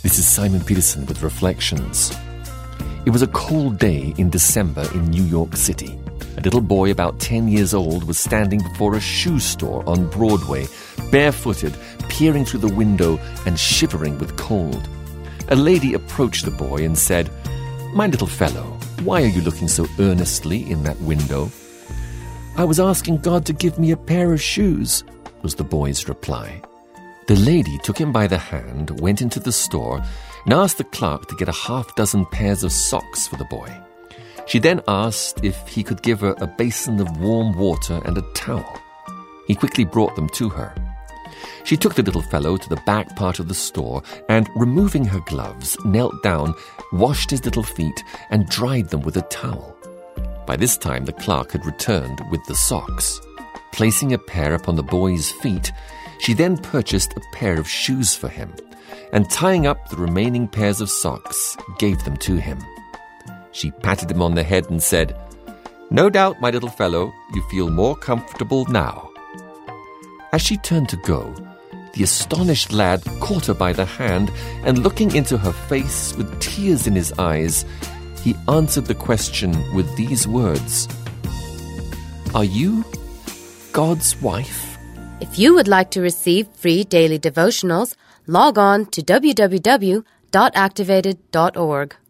This is Simon Peterson with Reflections. It was a cold day in December in New York City. A little boy about 10 years old was standing before a shoe store on Broadway, barefooted, peering through the window and shivering with cold. A lady approached the boy and said, "My little fellow, why are you looking so earnestly in that window?" "I was asking God to give me a pair of shoes," was the boy's reply. The lady took him by the hand, went into the store, and asked the clerk to get a half-dozen pairs of socks for the boy. She then asked if he could give her a basin of warm water and a towel. He quickly brought them to her. She took the little fellow to the back part of the store and, removing her gloves, knelt down, washed his little feet, and dried them with a towel. By this time, the clerk had returned with the socks. Placing a pair upon the boy's feet, she then purchased a pair of shoes for him, and tying up the remaining pairs of socks, gave them to him. She patted him on the head and said, "No doubt, my little fellow, you feel more comfortable now." As she turned to go, the astonished lad caught her by the hand, and looking into her face with tears in his eyes, he answered the question with these words, "Are you God's wife?" If you would like to receive free daily devotionals, log on to www.activated.org.